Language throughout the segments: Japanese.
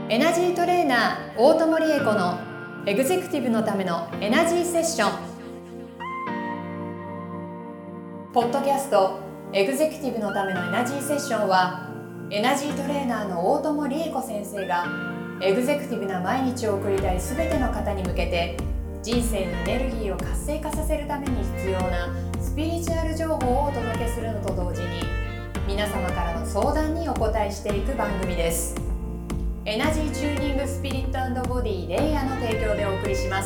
エナジートレーナー大友理恵子のエグゼクティブのためのエナジーセッション。ポッドキャストエグゼクティブのためのエナジーセッションは、エナジートレーナーの大友理恵子先生がエグゼクティブな毎日を送りたいすべての方に向けて、人生にエネルギーを活性化させるために必要なスピリチュアル情報をお届けするのと同時に、皆様からの相談にお答えしていく番組です。エナジーチューニングスピリット&ボディレイヤーの提供でお送りします。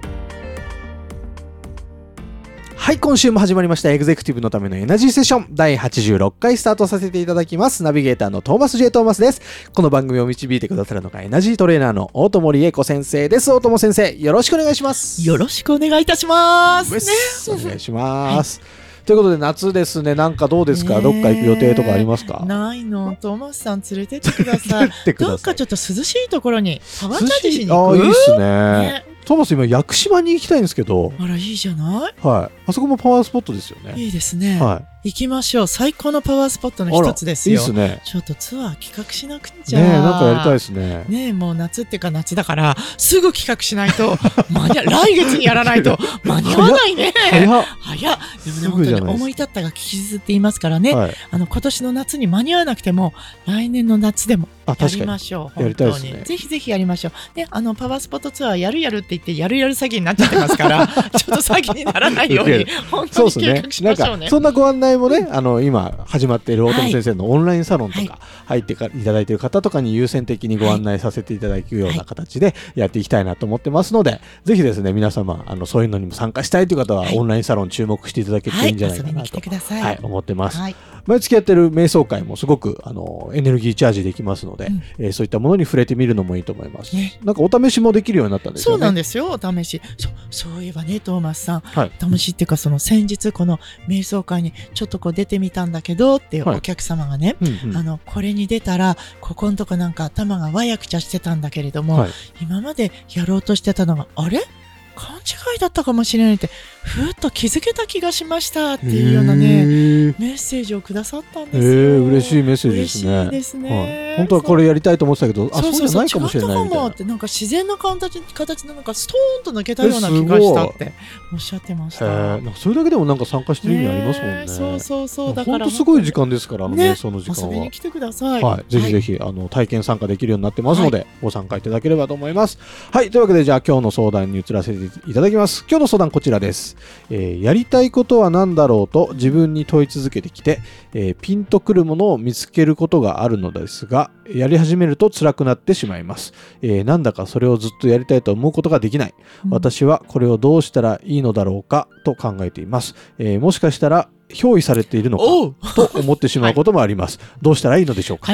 はい、今週も始まりましたエグゼクティブのためのエナジーセッション第86回スタートさせていただきます。ナビゲーターのトーマス J トーマスです。この番組を導いてくださるのがエナジートレーナーの大友理恵子先生です。大友先生、よろしくお願いします。 よろしくお願いいたしますね。 お願いします、はい。ということで夏ですね。なんかどうですか、どっか行く予定とかありますか？ ないの。トーマスさん連れてってください。どっかちょっと涼しいところにパワーチャージしに行く。 いいっすね。トーマス今屋久島に行きたいんですけど。 あら、いいじゃない。 はい。あそこもパワースポットですよね。 いいですね。 はい。 行きましょう。最高のパワースポットの一つですよ。 いいですね。 ちょっとツアー企画しなくちゃ。 ねえ、なんかやりたいですね。 ねえ、もう夏っていうか夏だからすぐ企画しないと来月にやらないと間に合わないね。早っ。でもね、本当に思い立ったが吉日って言いますからね。はい、今年の夏に間に合わなくても来年の夏でもやりましょう。本当に、ね、ぜひぜひやりましょう。で、パワースポットツアーやるって言ってやる詐欺になっちゃってますからちょっと詐欺にならないように本当に計画しましょうね。 そんなご案内もね、今始まっている大友先生のオンラインサロンとか入っていただいている方とかに優先的にご案内させていただくような形でやっていきたいなと思ってますので、ぜひですね、皆様そういうのにも参加したいという方はオンラインサロン注目していただけるといいんじゃないかなと、思ってます。毎月やってる瞑想会もすごくエネルギーチャージできますので、そういったものに触れてみるのもいいと思います。なんかお試しもできるようになったんですよね。 そうなんですよ、お試し。そういえばね、トーマスさん、試しっていうか、先日この瞑想会にちょっと出てみたんだけどっていうお客様がね、これに出たらここのとこなんか頭がわやくちゃしてたんだけれども、今までやろうとしてたのがあれ勘違いだったかもしれないってふっと気づけた気がしましたっていうようなねメッセージをくださったんですよ。 嬉しいメッセージですね。 嬉しいですね。 本当はこれやりたいと思ってたけど、そうじゃないかもしれないみたいな。違ったかもって、なんか自然な形でなんかストーンと抜けたような気がしたっておっしゃってました。 それだけでもなんか参加してる意味ありますもんね。そうだから本当すごい時間ですから、瞑想の時間は。 遊びに来てください。 ぜひぜひ体験参加できるようになってますので、ご参加いただければと思います。はい、というわけでじゃあ今日の相談に移らせていただきます。今日の相談こちらです。やりたいことは何だろうと自分に問い続けてきて、ピンとくるものを見つけることがあるのですが、やり始めると辛くなってしまいます。なんだかそれをずっとやりたいと思うことができない。私はこれをどうしたらいいのだろうかと考えています。もしかしたら憑依されているのかと思ってしまうこともあります。どうしたらいいのでしょうか。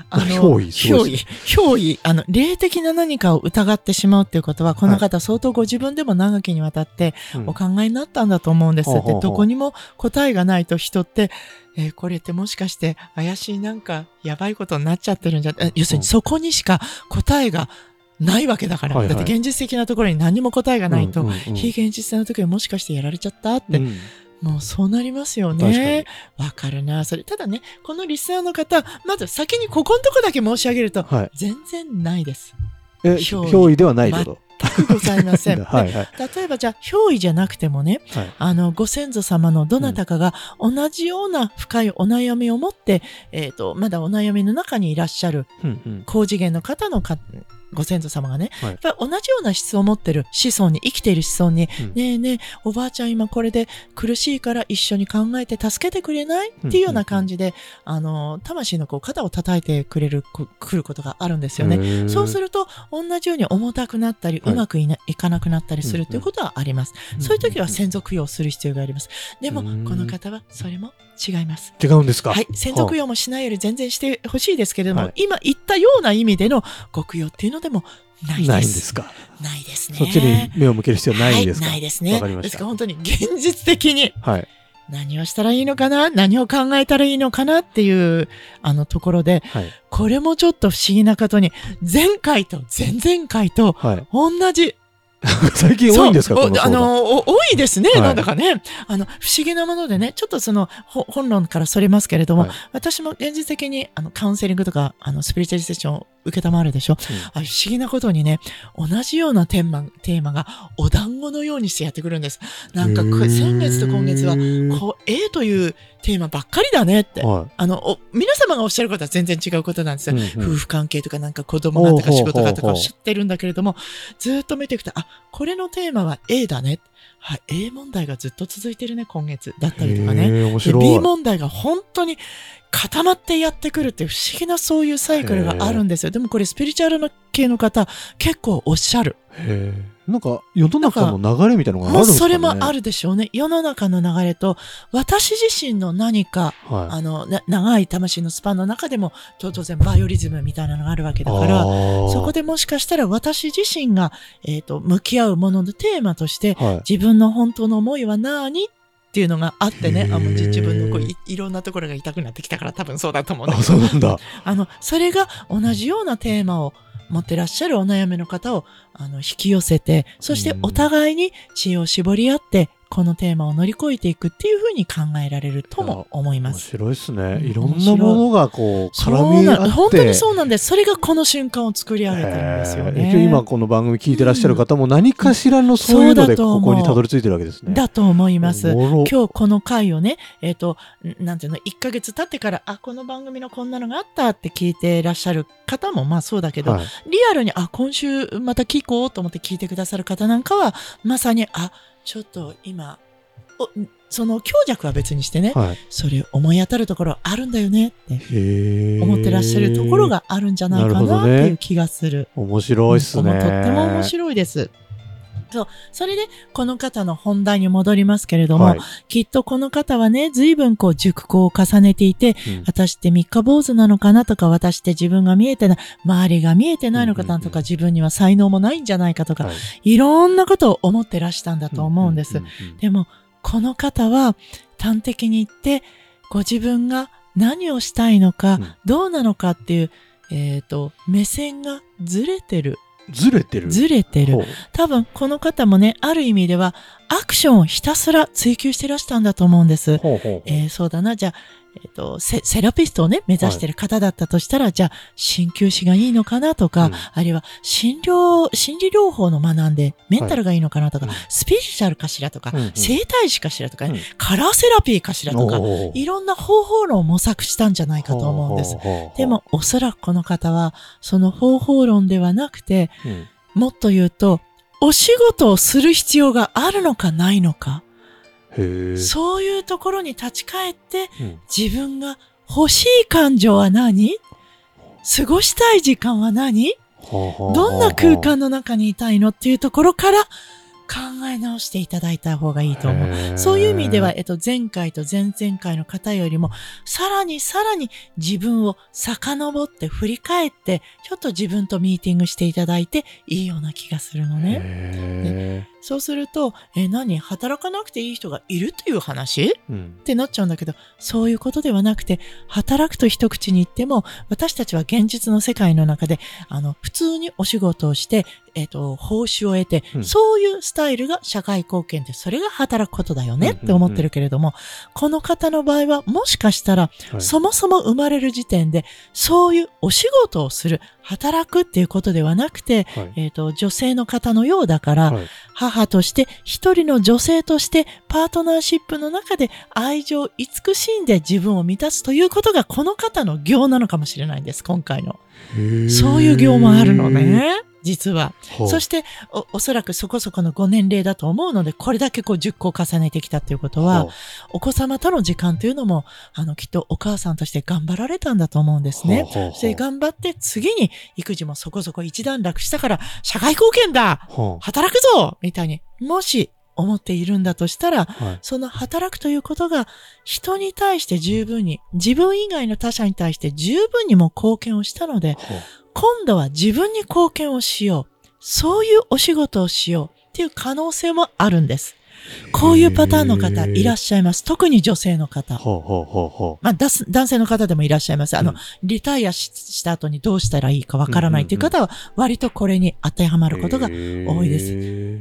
憑依、霊的な何かを疑ってしまうっていうことは、この方相当ご自分でも長きにわたってお考えになったんだと思うんです。で、どこにも答えがないと人ってこれってもしかして怪しいなんかやばいことになっちゃってるんじゃ、要するにそこにしか答えがないわけだから、だって現実的なところに何も答えがないと、非現実的なところにもしかしてやられちゃったって、もうそうなりますよね。わかるな、それ。ただね、このリスナーの方、まず先にここのとこだけ申し上げると、全然ないです。 憑依ではないけど。 全くございません。例えばじゃあ憑依じゃなくてもね、ご先祖様のどなたかが同じような深いお悩みを持って、まだお悩みの中にいらっしゃる高次元の方のご先祖様がね、やっぱり同じような質を持ってる子孫に、生きている子孫に、ねえねえ、おばあちゃん今これで苦しいから一緒に考えて助けてくれないっていうような感じで、魂の肩を叩いてくることがあるんですよね。そうすると、同じように重たくなったり、うまくいかなくなったりするということはあります。そういう時は先祖供養する必要があります。でも、この方はそれも違います。 違うんですか？ はい。先祖供養もしないより全然してほしいですけれども、今言ったような意味でのご供養っていうのでもないです。 ないんですか？ ないですね。 そっちに目を向ける必要ないんですか？ ないですね。 わかりました。 ですから本当に現実的に、何をしたらいいのかな、何を考えたらいいのかなっていうところで、これもちょっと不思議なことに前回と前々回と同じ最近多いんですか？ そうこの相談。 多いですね、 はいなんだかね。不思議なものでね、ちょっと本論からそれますけれども、 はい私も現実的にカウンセリングとか、スピリチュアルセッションを受けたまるでしょ。不思議なことにね、同じようなテーマがお団子のようにしてやってくるんです。なんか、先月と今月は、A というテーマばっかりだねって。 はい、 皆様がおっしゃることは全然違うことなんですよ。夫婦関係とかなんか子供がとか仕事がとかを知ってるんだけれども、ずっと見ていくと、これのテーマは A だね。はい、A 問題がずっと続いてるね、今月。だったりとかね。 面白い。 で B 問題が本当に固まってやってくるっていう不思議なそういうサイクルがあるんですよ。でもこれスピリチュアル系の方、結構おっしゃる。 なんか世の中の流れみたいなのがあるんですかね。 それもあるでしょうね。世の中の流れと、私自身の何か、長い魂のスパンの中でも、当然バイオリズムみたいなのがあるわけだから、そこでもしかしたら私自身が、向き合うもののテーマとして、自分の本当の思いは何っていうのがあってね、自分のいろんなところが痛くなってきたから多分そうだと思うんだけど。 そうなんだ。 それが同じようなテーマを持ってらっしゃるお悩みの方を引き寄せて、そしてお互いに知恵を絞り合って、このテーマを乗り越えていくっていうふうに考えられるとも思います。 面白いですね。いろんなものがこう絡み合って。 本当にそうなんです。それがこの瞬間を作り上げてるんですよね。 今この番組聞いてらっしゃる方も何かしらのそういうのでここにたどり着いてるわけですね。 だと思います。今日この回をね、なんていうの、1ヶ月経ってから、この番組のこんなのがあったって聞いてらっしゃる方もまあそうだけど、リアルに、今週また聞こうと思って聞いてくださる方なんかは、まさに、ちょっと今、その強弱は別にしてね、それ思い当たるところあるんだよねって思ってらっしゃるところがあるんじゃないかなっていう気がする。 面白いですね。 とっても面白いです。それでこの方の本題に戻りますけれども、きっとこの方はね、随分熟考を重ねていて、私って三日坊主なのかなとか、私って自分が見えてない、周りが見えてないのかなとか、自分には才能もないんじゃないかとか、いろんなことを思ってらしたんだと思うんです。でも、この方は端的に言って、ご自分が何をしたいのか、どうなのかっていう、目線がずれてる。ずれてる。多分この方もね、ある意味ではアクションをひたすら追求してらしたんだと思うんです。そうだな、じゃあ、セラピストをね、目指してる方だったとしたら、じゃあ、鍼灸師がいいのかなとか、あるいは心理療法の学んで、メンタルがいいのかなとか、スピリチュアルかしらとか、整体師かしらとか、カラーセラピーかしらとか、いろんな方法論を模索したんじゃないかと思うんです。でも、おそらくこの方は、その方法論ではなくて、もっと言うと、お仕事をする必要があるのかないのか、そういうところに立ち返って、自分が欲しい感情は何？過ごしたい時間は何？どんな空間の中にいたいのっていうところから考え直していただいた方がいいと思う。そういう意味では、前回と前々回の方よりも、さらに自分を遡って振り返って、ちょっと自分とミーティングしていただいていいような気がするのね。そうすると、働かなくていい人がいるという話、ってなっちゃうんだけど、そういうことではなくて、働くと一口に言っても、私たちは現実の世界の中で、普通にお仕事をして、報酬を得て、そういうスタイルが社会貢献で、それが働くことだよねって思ってるけれども、この方の場合は、もしかしたら、そもそも生まれる時点で、そういうお仕事をする、働くっていうことではなくて、女性の方のようだから、母として、一人の女性として、パートナーシップの中で愛情、慈しんで自分を満たすということが、この方の業なのかもしれないんです、今回の。そういう業もあるのね。実は。そして、おそらくそこそこのご年齢だと思うので、これだけ熟考を重ねてきたということは、お子様との時間というのも、きっとお母さんとして頑張られたんだと思うんですね。それ頑張って次に育児もそこそこ一段落したから、社会貢献だ働くぞみたいに、もし思っているんだとしたら、その働くということが人に対して十分に、自分以外の他者に対して十分にも貢献をしたので、今度は自分に貢献をしよう。そういうお仕事をしようっていう可能性もあるんです。 こういうパターンの方いらっしゃいます。特に女性の方。 ほうほうほうほう。 まあ、男性の方でもいらっしゃいます。リタイアした後にどうしたらいいかわからないという方は、割とこれに当てはまることが多いです。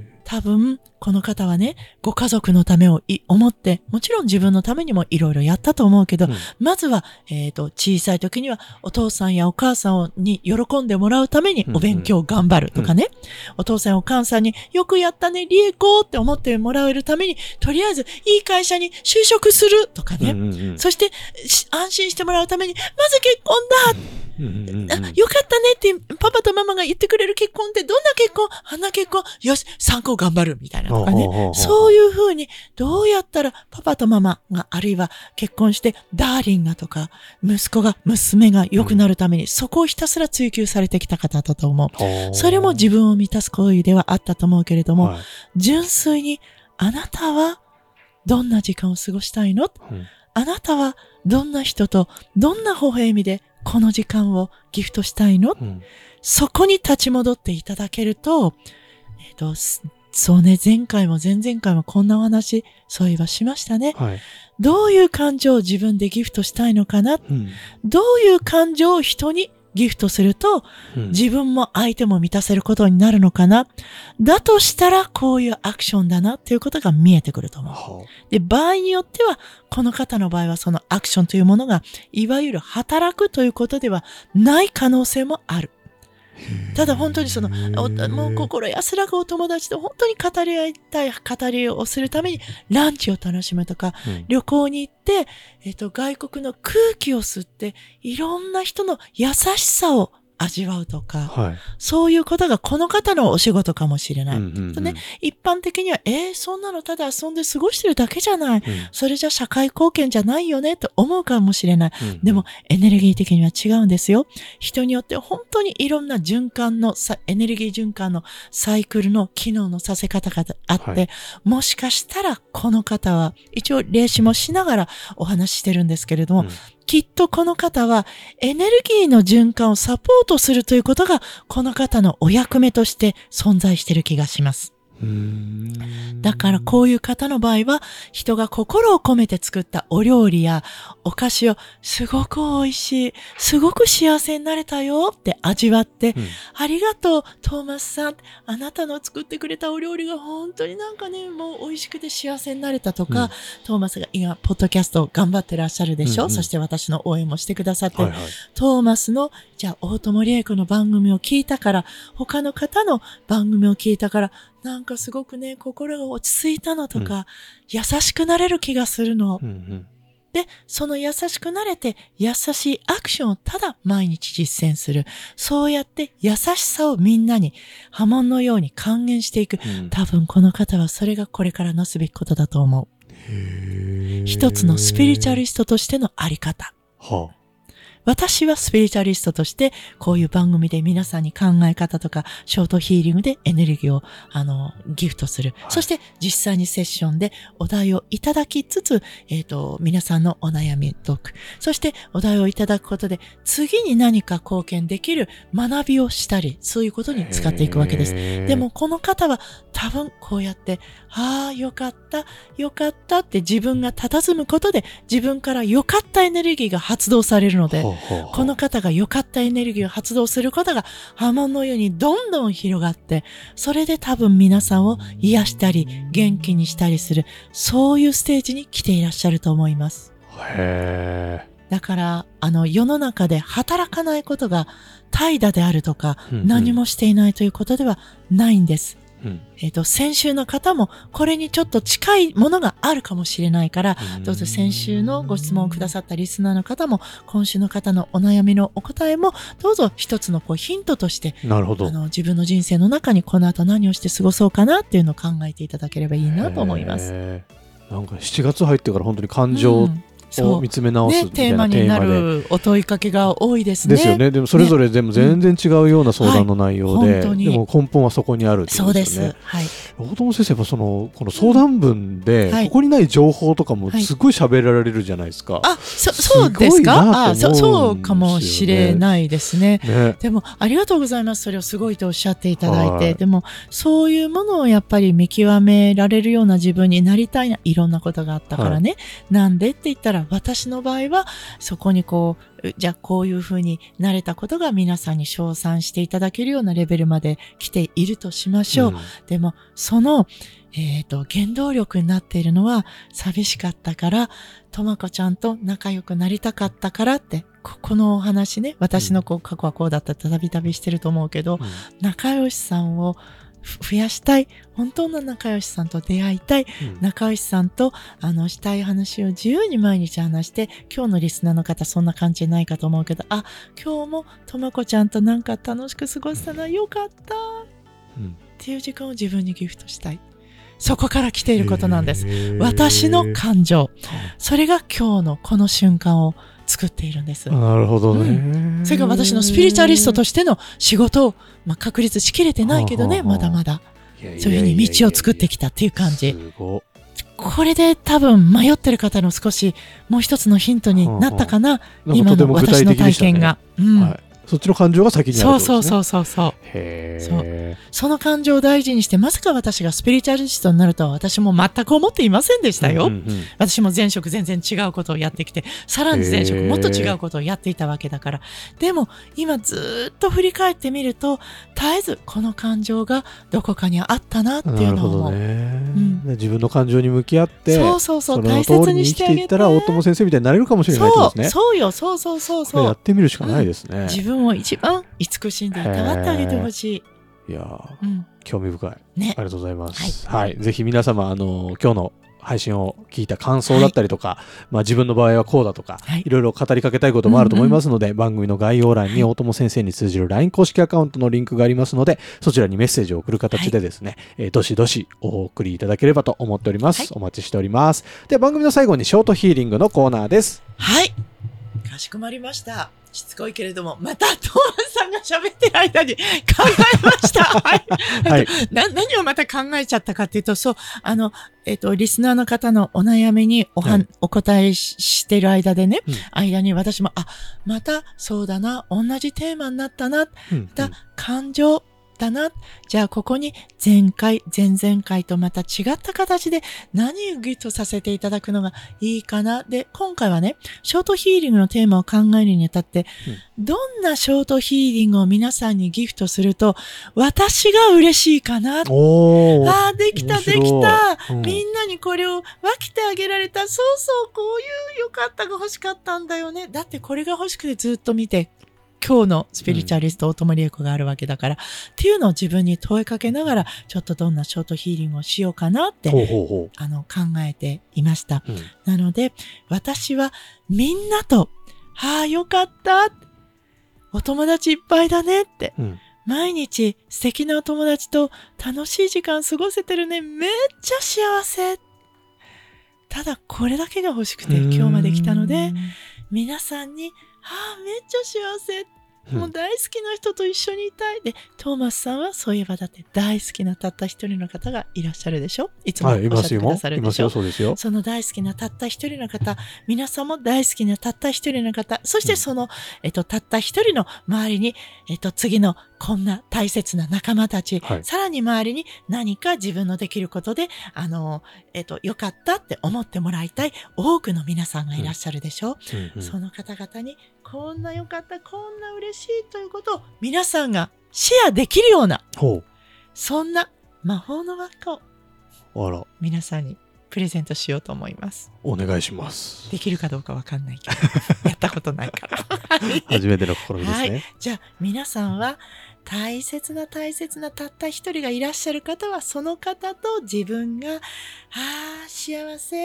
多分、この方はね、ご家族のためを思って、もちろん自分のためにもいろいろやったと思うけど、まずは、小さい時にはお父さんやお母さんに喜んでもらうためにお勉強頑張るとかね、お父さんやお母さんによくやったね、リエコって思ってもらえるために、とりあえずいい会社に就職するとかね、そして安心してもらうために、まず結婚だよかったねってパパとママが言ってくれる結婚ってどんな結婚あんな結婚よし3個頑張るみたいなとかね。そういう風にどうやったらパパとママがあるいは結婚してダーリンがとか息子が娘が良くなるためにそこをひたすら追求されてきた方だと思う。それも自分を満たす行為ではあったと思うけれども、純粋にあなたはどんな時間を過ごしたいの、あなたはどんな人とどんな微笑みでこの時間をギフトしたいの、そこに立ち戻っていただけると、そうね、前回も前々回もこんなお話、そういえばしましたね。どういう感情を自分でギフトしたいのかな、どういう感情を人にギフトすると、自分も相手も満たせることになるのかな。だとしたら、こういうアクションだなっていうことが見えてくると思う。で、場合によっては、この方の場合はそのアクションというものが、いわゆる働くということではない可能性もある。ただ本当にもう心安らぐお友達と本当に語り合いたい語りをするためにランチを楽しむとか、旅行に行って、外国の空気を吸っていろんな人の優しさを味わうとか、そういうことがこの方のお仕事かもしれない。一般的には、そんなのただ遊んで過ごしてるだけじゃない。それじゃ社会貢献じゃないよねと思うかもしれない。でも、エネルギー的には違うんですよ。人によって本当にいろんなエネルギー循環のサイクルの機能のさせ方があって、もしかしたらこの方は、一応霊視もしながらお話ししてるんですけれども、きっとこの方はエネルギーの循環をサポートするということがこの方のお役目として存在している気がします。だからこういう方の場合は人が心を込めて作ったお料理やお菓子をすごく美味しい、すごく幸せになれたよって味わって、ありがとうトーマスさん、あなたの作ってくれたお料理が本当になんかね、もう美味しくて幸せになれたとか、トーマスが今ポッドキャストを頑張ってらっしゃるでしょ、そして私の応援もしてくださって、トーマスのじゃあ大友理恵子の番組を聞いたから、他の方の番組を聞いたから、なんかすごくね、心が落ち着いたのとか、優しくなれる気がするの。で、その優しくなれて、優しいアクションをただ毎日実践する。そうやって優しさをみんなに波紋のように還元していく。多分この方はそれがこれからなすべきことだと思う。一つのスピリチュアリストとしてのあり方。私はスピリチュアリストとしてこういう番組で皆さんに考え方とかショートヒーリングでエネルギーをギフトする、そして実際にセッションでお題をいただきつつ、皆さんのお悩みトーク、そしてお題をいただくことで次に何か貢献できる学びをしたり、そういうことに使っていくわけです。でもこの方は多分こうやってよかったよかったって自分が佇むことで自分からよかったエネルギーが発動されるので、この方が良かったエネルギーを発動することが波紋のようにどんどん広がって、それで多分皆さんを癒したり元気にしたりする、そういうステージに来ていらっしゃると思います。だから世の中で働かないことが怠惰であるとか、何もしていないということではないんです。先週の方もこれにちょっと近いものがあるかもしれないから、どうぞ先週のご質問をくださったリスナーの方も今週の方のお悩みのお答えもどうぞ一つのヒントとして、自分の人生の中にこの後何をして過ごそうかなっていうのを考えていただければいいなと思います。 なんか7月入ってから本当に感情を見つめ直すみたいなテーマで、 テーマになるお問いかけが多いですね。 ですよね。でもそれぞれでも全然違うような相談の内容で、でも根本はそこにあるってことですよね。 そうです。はい。 大友先生はこの相談文で、 はいここにない情報とかもすごい喋られるじゃないですか。 そうですか。そうかもしれないですね。 ね。 でもありがとうございます。それをすごいとおっしゃっていただいて、 はいでもそういうものをやっぱり見極められるような自分になりたいな、いろんなことがあったからね。なんでって言ったら、私の場合はそこにじゃあこういうふうになれたことが皆さんに称賛していただけるようなレベルまで来ているとしましょう。でもその原動力になっているのは、寂しかったから、とまこちゃんと仲良くなりたかったからって、このお話ね、私の過去はこうだったってたびたびしてると思うけど、仲良しさんを増やしたい、本当の仲良しさんと出会いたい、仲良しさんとしたい話を自由に毎日話して、今日のリスナーの方そんな感じないかと思うけど、今日もとまこちゃんとなんか楽しく過ごせたな、よかった、っていう時間を自分にギフトしたい。そこから来ていることなんです。私の感情。それが今日のこの瞬間を作っているんです。 なるほどね。 それが私のスピリチュアリストとしての仕事を、確立しきれてないけどね、まだまだ。そういうふうに道を作ってきたっていう感じ。これで多分迷ってる方の少しもう一つのヒントになったかな。今の私の体験が。 そっちの感情が先にあるんですね。 そう。その感情を大事にして、まさか私がスピリチュアリストになるとは私も全く思っていませんでしたよ。私も前職全然違うことをやってきて、さらに前職もっと違うことをやっていたわけだから。でも今ずっと振り返ってみると、絶えずこの感情がどこかにあったなっていうのを。 自分の感情に向き合って、 そうその通りに生きていったら大友先生みたいになれるかもしれないってことですね。 そうよ、そう。 やってみるしかないですね。 自分を一番慈しんでいたわってあげてほしい。 いや興味深い、ありがとうございます。はい、ぜひ皆様今日の配信を聞いた感想だったりとか、自分の場合はこうだとか、いろいろ語りかけたいこともあると思いますので、番組の概要欄に大友先生に通じる LINE 公式アカウントのリンクがありますので、そちらにメッセージを送る形でですね、どしどしお送りいただければと思っております。お待ちしております。では番組の最後にショートヒーリングのコーナーです。 はい、かしこまりました。しつこいけれども、またトーマスさんが喋ってる間に考えました。何をまた考えちゃったかっていうと、リスナーの方のお悩みにお答えしてる間でね、間に私も、またそうだな、同じテーマになったな、また感情だな。じゃあここに前々回とまた違った形で何をギフトさせていただくのがいいかな。で、今回はね、ショートヒーリングのテーマを考えるにあたって、どんなショートヒーリングを皆さんにギフトすると私が嬉しいかな。できた。みんなにこれを分けてあげられた。そう、こういう良かったが欲しかったんだよね。だってこれが欲しくてずっと見て、今日のスピリチュアリスト大友理恵子があるわけだから、っていうのを自分に問いかけながら、ちょっとどんなショートヒーリングをしようかなって考えていました。なので私はみんなとよかった、お友達いっぱいだねって、毎日素敵なお友達と楽しい時間過ごせてるね、めっちゃ幸せ、ただこれだけが欲しくて今日まで来たので、皆さんにめっちゃ幸せ、もう大好きな人と一緒にいたい。で、トーマスさんはそういえばだって大好きなたった一人の方がいらっしゃるでしょ。いつもおっしゃってくださるでしょ。 そうですよ。 その大好きなたった一人の方、皆さんも大好きなたった一人の方、そしてその、たった一人の周りに、次のこんな大切な仲間たち、さらに周りに何か自分のできることで、よかったって思ってもらいたい多くの皆さんがいらっしゃるでしょ。その方々にこんなよかった、こんな嬉しいということを皆さんがシェアできるような、そんな魔法の輪っかを皆さんにプレゼントしようと思います。 お願いします。 できるかどうかわかんないけどやったことないから初めての試みですね。 じゃあ皆さんは大切なたった一人がいらっしゃる方は、その方と自分が幸せ、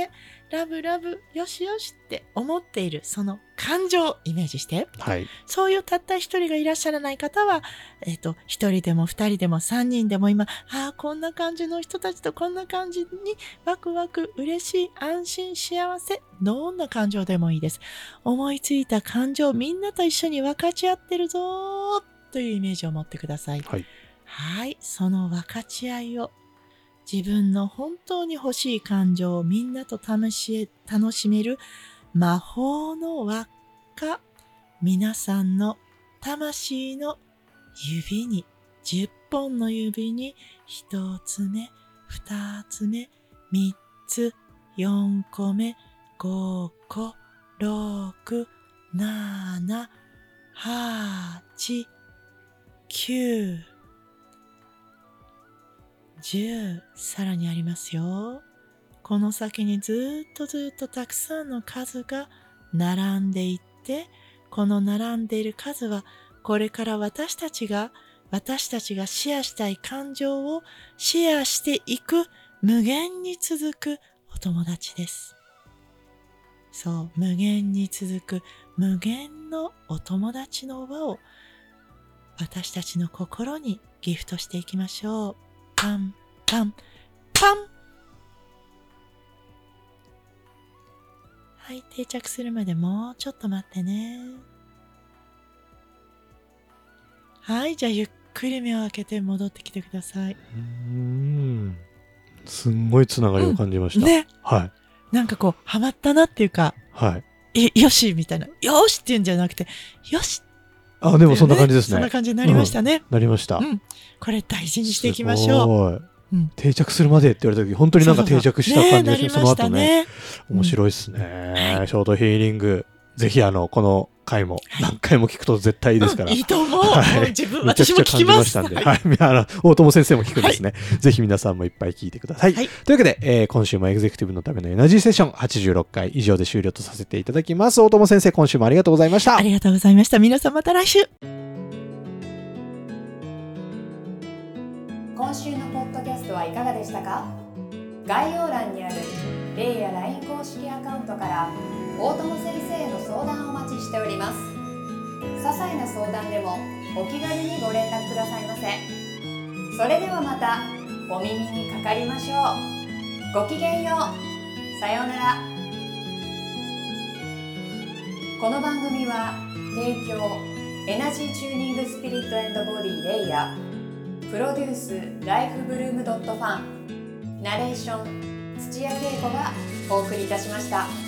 ラブラブよしよしって思っているその感情をイメージして、 はい。 そういうたった一人がいらっしゃらない方は、一人でも二人でも三人でも今、こんな感じの人たちとこんな感じにワクワク、嬉しい、安心、幸せ、どんな感情でもいいです。思いついた感情をみんなと一緒に分かち合ってるぞーというイメージを持ってください。 はい。 はい、その分かち合いを、自分の本当に欲しい感情をみんなと楽しめる魔法の輪っか、皆さんの魂の指に、10本の指に1つ目、2つ目、3つ、4個目、5個、6、7、8、9、10、さらにありますよ。この先にずっとたくさんの数が並んでいって、この並んでいる数はこれから私たちがシェアしたい感情をシェアしていく無限に続くお友達です。そう、無限に続く無限のお友達の輪を私たちの心にギフトしていきましょう。パンパンパン。はい、定着するまでもうちょっと待ってね。はい、じゃあゆっくり目を開けて戻ってきてください。 すんごいつながりを感じました。 ね。 はい。 なんかこうハマったなっていうか、 はい。 よしみたいな、よしっていうんじゃなくて、よし。 でもそんな感じですね。 そんな感じになりましたね。 なりました。 これ大事にしていきましょう。 定着するまでって言われた時本当になんか定着した感じがして、その後ね、面白いですね。ショートヒーリング、ぜひこの回も何回も聞くと絶対いいですから。 いいと思う。私も聞きます。 はい、大友先生も聞くんですね。ぜひ皆さんもいっぱい聞いてください。というわけで、今週もエグゼクティブのためのエナジーセッション86回以上で終了とさせていただきます。大友先生、今週もありがとうございました。 ありがとうございました。皆さんまた来週。 今週のポッドキャストはいかがでしたか？概要欄にあるレイや LINE 公式アカウントから大友先生への相談をお待ちしております。些細な相談でもお気軽にご連絡くださいませ。それではまたお耳にかかりましょう。ごきげんよう。さようなら。この番組は提供エナジーチューニングスピリット&ボディレイヤー、プロデュースライフブルームドットファン、ナレーション土屋恵子がお送りいたしました。